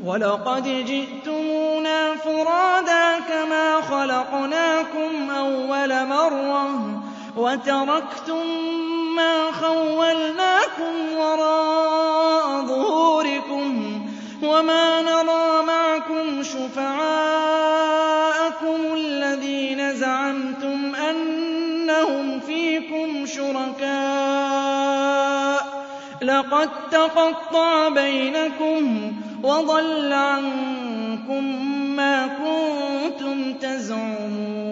وَلَقَدْ جِئْتُمُونَا فُرَادَىٰ كَمَا خَلَقْنَاكُمْ أَوَّلَ مَرَّةٍ وَتَرَكْتُم مَّا خَوَّلْنَاكُمْ وَرَاءَ ظُهُورِكُمْ وَمَا نَرَىٰ مَعَكُمْ شُفَعَاءَكُمُ الَّذِينَ زَعَمْتُمْ أَنَّهُمْ فِيكُمْ شُرَكَاءُ ۚ لَقَد تَّقَطَّعَ بَيْنَكُمْ وَضَلَّ عَنكُم مَّا كُنتُمْ تَزْعُمُونَ